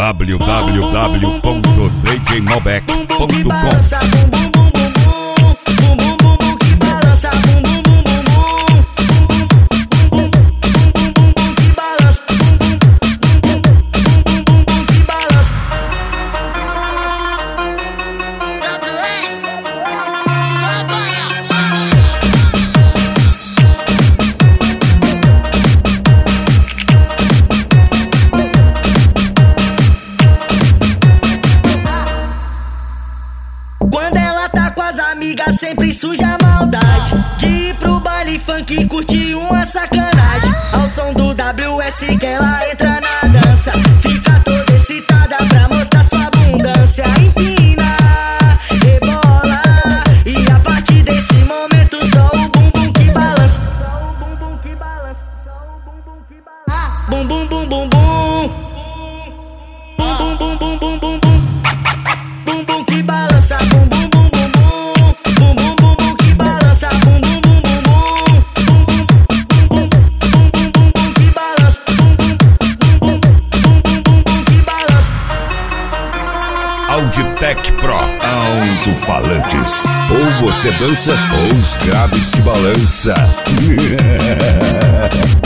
www.djmalbec.com. Quando ela tá com as amigas, sempre suja a maldade de ir pro baile funk e curtir uma sacanagem. Ao som do WS que ela entra na dança, fica toda excitada pra mostrar sua abundância. Empina, rebola, e a partir desse momento só o bumbum que balança. Só o bumbum que balança, só o bumbum que balança. Bum bum bum bum bum, bum bum bum bum bum bum bum, bumbum que balança. Auditec Pro Alto-Falantes. Ou você dança ou os graves te balança.